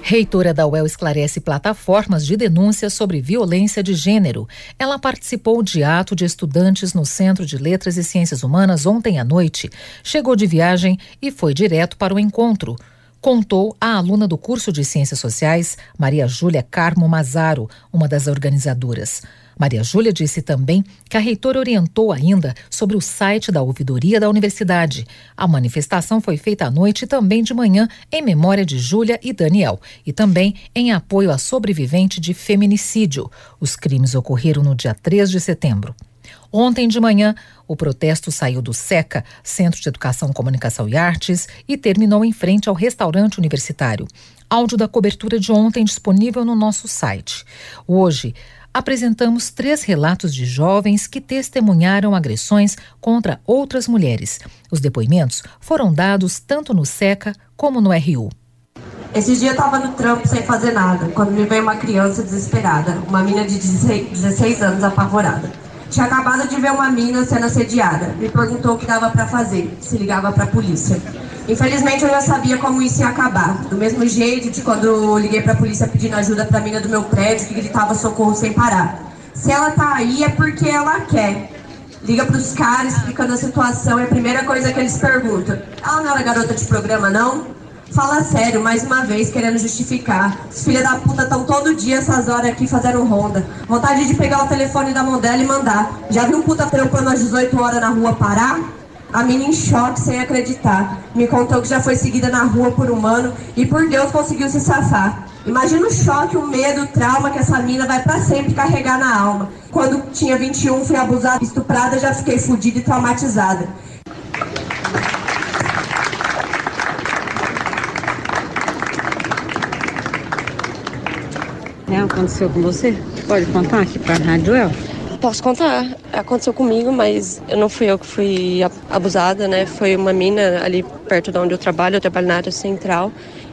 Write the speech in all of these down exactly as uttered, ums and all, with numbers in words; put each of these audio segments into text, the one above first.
Reitora da U E L esclarece plataformas de denúncia sobre violência de gênero. Ela participou de ato de estudantes no Centro de Letras e Ciências Humanas ontem à noite. Chegou de viagem e foi direto para o encontro. Contou a aluna do curso de Ciências Sociais, Maria Júlia Carmo Mazaro, uma das organizadoras. Maria Júlia disse também que a reitora orientou ainda sobre o site da ouvidoria da universidade. A manifestação foi feita à noite e também de manhã em memória de Júlia e Daniel e também em apoio à sobrevivente de feminicídio. Os crimes ocorreram no dia três de setembro. Ontem de manhã, o protesto saiu do SECA, Centro de Educação, Comunicação e Artes, e terminou em frente ao restaurante universitário. Áudio da cobertura de ontem disponível no nosso site. Hoje, apresentamos três relatos de jovens que testemunharam agressões contra outras mulheres. Os depoimentos foram dados tanto no SECA como no R U. Esses dias eu estava no trampo sem fazer nada, quando me veio uma criança desesperada, uma menina de dezesseis anos apavorada. Tinha acabado de ver uma menina sendo assediada. Me perguntou o que dava para fazer, se ligava para a polícia. Infelizmente eu já sabia como isso ia acabar. Do mesmo jeito de quando eu liguei para a polícia pedindo ajuda para a menina do meu prédio que gritava socorro sem parar. Se ela tá aí é porque ela quer. Liga para os caras explicando a situação e a primeira coisa que eles perguntam: ela não era garota de programa não? Fala sério, mais uma vez, querendo justificar. Os filhos da puta estão todo dia essas horas aqui fazendo ronda. Vontade de pegar o telefone da mão dela e mandar. Já viu um puta trampando às dezoito horas na rua parar? A mina em choque, sem acreditar. Me contou que já foi seguida na rua por um mano e por Deus conseguiu se safar. Imagina o choque, o medo, o trauma que essa mina vai pra sempre carregar na alma. Quando tinha vinte e um, fui abusada, estuprada, já fiquei fodida e traumatizada. É, aconteceu com você? Pode contar aqui para a Rádio U E L? Posso contar. Aconteceu comigo, mas eu não fui eu que fui abusada, né? Foi uma mina ali perto de onde eu trabalho, eu trabalho na área central.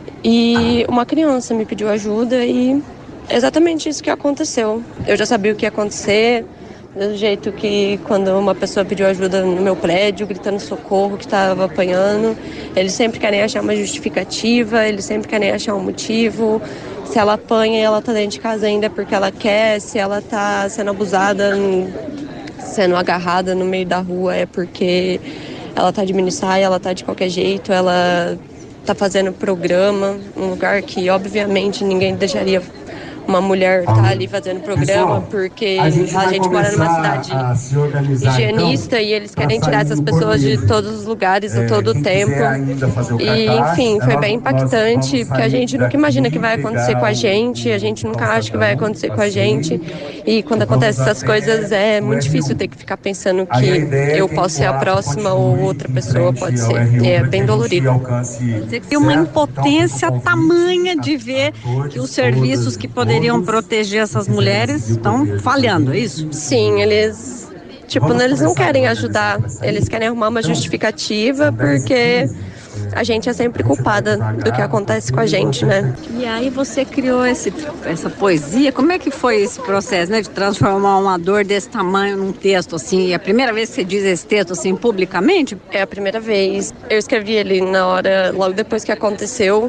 E uma criança me pediu ajuda e é exatamente isso que aconteceu. Eu já sabia o que ia acontecer, do jeito que quando uma pessoa pediu ajuda no meu prédio, gritando socorro, que estava apanhando, eles sempre querem achar uma justificativa, eles sempre querem achar um motivo. Se ela apanha e ela tá dentro de casa ainda é porque ela quer, se ela tá sendo abusada, sendo agarrada no meio da rua é porque ela tá de minissaia, ela tá de qualquer jeito, ela tá fazendo programa, um lugar que obviamente ninguém deixaria uma mulher tá ali fazendo programa, porque a gente, a gente mora numa cidade higienista, então, e eles querem tirar essas pessoas de todos os lugares a todo o tempo. E, enfim, foi bem impactante, porque a gente nunca imagina que vai acontecer com a gente, a gente nunca acha que vai acontecer com a gente. E quando acontecem essas coisas é muito difícil ter que ficar pensando que eu posso ser a próxima ou outra pessoa pode ser. É bem dolorido. Tem uma impotência tamanha de ver que os serviços que poderiam poderiam proteger essas mulheres estão falhando, é isso? Sim, eles, tipo, eles não querem ajudar, eles querem arrumar uma justificativa porque a gente é sempre culpada do que acontece com a gente, né? E aí você criou esse, essa poesia, como é que foi esse processo, né, de transformar uma dor desse tamanho num texto, assim? É a primeira vez que você diz esse texto, assim, publicamente? É a primeira vez. Eu escrevi ele na hora, logo depois que aconteceu,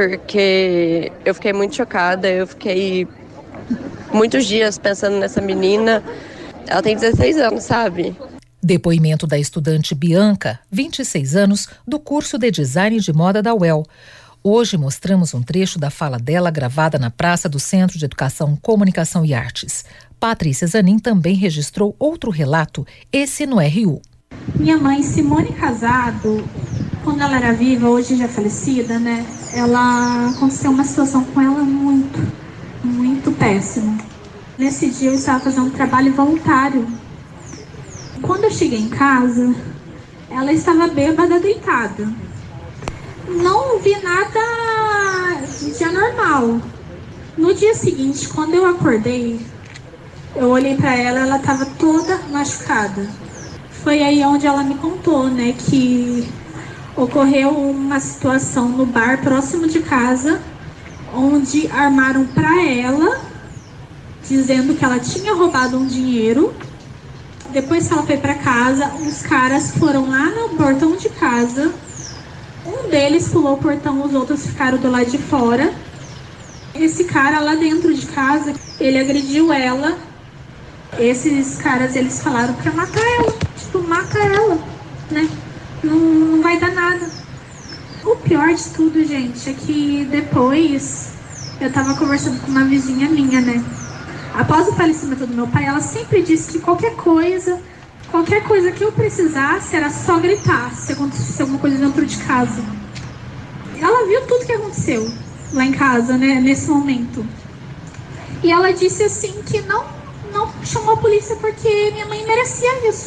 porque eu fiquei muito chocada, eu fiquei muitos dias pensando nessa menina. Ela tem dezesseis anos, sabe? Depoimento da estudante Bianca, vinte e seis anos, do curso de Design de Moda da U E L. Hoje mostramos um trecho da fala dela gravada na praça do Centro de Educação, Comunicação e Artes. Patrícia Zanin também registrou outro relato, esse no R U. Minha mãe, Simone Casado, quando ela era viva, hoje já falecida, né? Ela aconteceu uma situação com ela muito, muito péssima. Nesse dia eu estava fazendo um trabalho voluntário. Quando eu cheguei em casa, ela estava bêbada, deitada. Não vi nada de anormal. No dia seguinte, quando eu acordei, eu olhei para ela, ela estava toda machucada. Foi aí onde ela me contou, né, que ocorreu uma situação no bar próximo de casa, onde armaram para ela, dizendo que ela tinha roubado um dinheiro. Depois que ela foi para casa, os caras foram lá no portão de casa. Um deles pulou o portão, os outros ficaram do lado de fora. Esse cara lá dentro de casa, ele agrediu ela. Esses caras, eles falaram pra matar ela. Tipo, mata ela, né? Não, não vai dar nada. O pior de tudo, gente, é que depois eu tava conversando com uma vizinha minha, né? Após o falecimento do meu pai, ela sempre disse que qualquer coisa, qualquer coisa que eu precisasse, era só gritar se acontecesse alguma coisa dentro de casa. Ela viu tudo que aconteceu lá em casa, né, nesse momento. E ela disse assim que não, não chamou a polícia porque minha mãe merecia isso.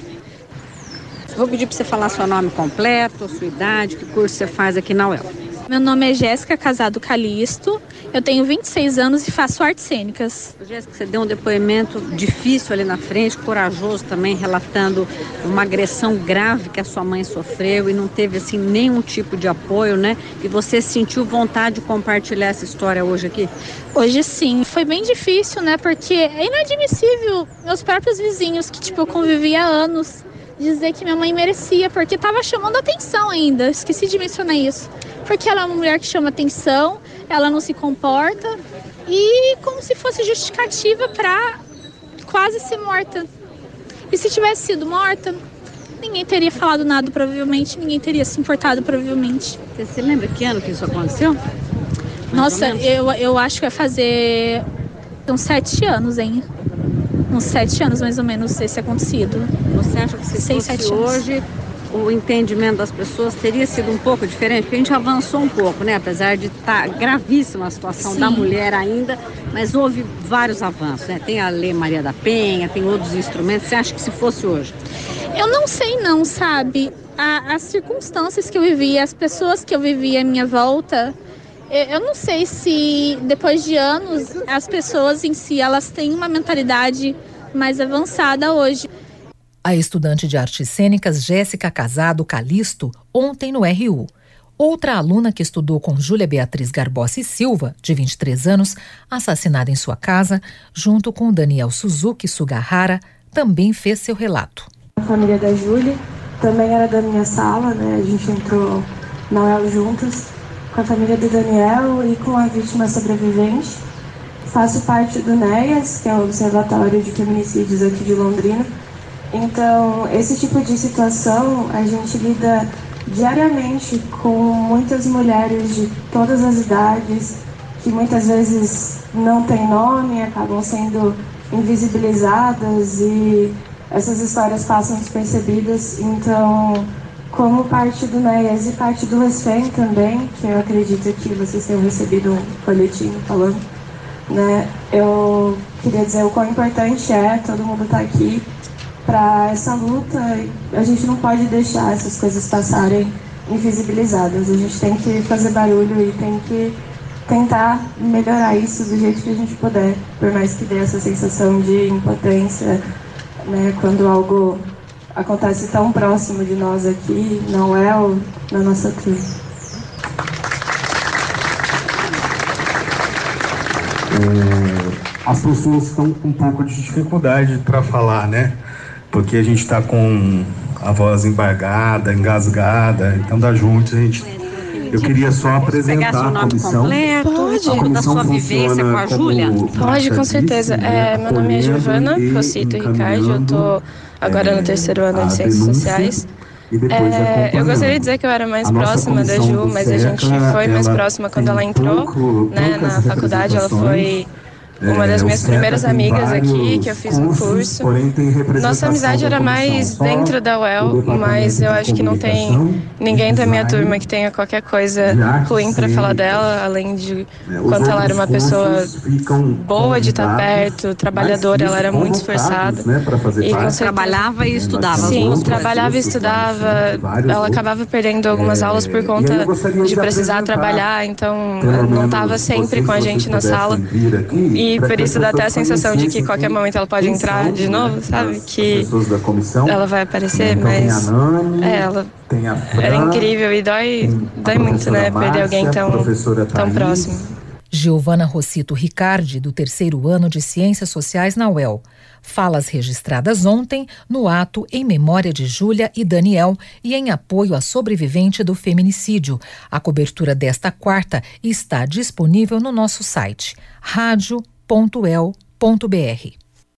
Vou pedir para você falar seu nome completo, sua idade, que curso você faz aqui na U E L. Meu nome é Jéssica Casado Calisto, eu tenho vinte e seis anos e faço artes cênicas. Jéssica, você deu um depoimento difícil ali na frente, corajoso também, relatando uma agressão grave que a sua mãe sofreu e não teve assim nenhum tipo de apoio, né? E você sentiu vontade de compartilhar essa história hoje aqui? Hoje sim, foi bem difícil, né? Porque é inadmissível meus próprios vizinhos, que tipo, eu convivi há anos, dizer que minha mãe merecia, porque tava chamando atenção ainda, esqueci de mencionar isso. Porque ela é uma mulher que chama atenção, ela não se comporta e como se fosse justificativa para quase ser morta. E se tivesse sido morta, ninguém teria falado nada provavelmente, ninguém teria se importado provavelmente. Você se lembra que ano que isso aconteceu? Nossa, eu, eu acho que vai fazer uns sete anos, hein? Uns sete anos mais ou menos esse acontecido. Você acha que se Seis, fosse sete anos. hoje o entendimento das pessoas teria sido um pouco diferente? Porque a gente avançou um pouco, né? Apesar de estar gravíssima a situação Sim. da mulher ainda, mas houve vários avanços, né? Tem a Lei Maria da Penha, tem outros instrumentos. Você acha que se fosse hoje? Eu não sei não, sabe? A, as circunstâncias que eu vivi, as pessoas que eu vivi à minha volta, eu, eu não sei se depois de anos as pessoas em si, elas têm uma mentalidade mais avançada hoje. A estudante de artes cênicas Jéssica Casado Calisto, ontem no R U. Outra aluna que estudou com Júlia Beatriz Garbossi Silva, de vinte e três anos, assassinada em sua casa, junto com Daniel Suzuki Sugahara, também fez seu relato. A família da Júlia também era da minha sala, né? A gente entrou na U E L juntos, com a família do Daniel e com a vítima sobrevivente. Faço parte do NEAS, que é o Observatório de Feminicídios aqui de Londrina. Então, esse tipo de situação, a gente lida diariamente com muitas mulheres de todas as idades, que muitas vezes não têm nome, acabam sendo invisibilizadas e essas histórias passam despercebidas. Então, como parte do NEAS e parte do RESFEM também, que eu acredito que vocês tenham recebido um folhetim falando, né, eu queria dizer o quão importante é todo mundo estar aqui para essa luta. A gente não pode deixar essas coisas passarem invisibilizadas. A gente tem que fazer barulho e tem que tentar melhorar isso do jeito que a gente puder, por mais que dê essa sensação de impotência, né, quando algo acontece tão próximo de nós aqui, não é o, na nossa turma. É, as pessoas estão com um pouco de dificuldade para falar, né? Porque a gente está com a voz embargada, engasgada, então da juntos a gente... Eu queria só apresentar a comissão. Completo, Pode. a comissão da sua vivência com a Júlia? Pode, com certeza. É, meu nome é Giovana Rossito Ricardo, eu tô agora no terceiro ano de Ciências Sociais. É, eu gostaria de dizer que eu era mais próxima da Ju, mas a gente foi mais próxima quando ela entrou, né, na faculdade. Ela foi uma das minhas primeiras amigas aqui, que eu fiz um curso. Nossa amizade era mais dentro da U E L, mas eu acho que não tem ninguém da minha turma que tenha qualquer coisa ruim para falar dela, além de quanto ela era uma pessoa boa de estar perto, trabalhadora, ela era muito esforçada. E você trabalhava e estudava? Sim, trabalhava e estudava. Ela acabava perdendo algumas aulas por conta de precisar trabalhar, então não estava sempre com a gente na sala. E por isso dá até a sensação de que qualquer momento ela pode entrar de novo, sabe? Que ela vai aparecer, mas é, ela era incrível e dói, dói muito, né? Perder alguém tão, tão próximo. Giovana Rossito Ricardi, do terceiro ano de Ciências Sociais na U E L. Falas registradas ontem no ato em memória de Júlia e Daniel e em apoio à sobrevivente do feminicídio. A cobertura desta quarta está disponível no nosso site rádio ponto u e l ponto b r.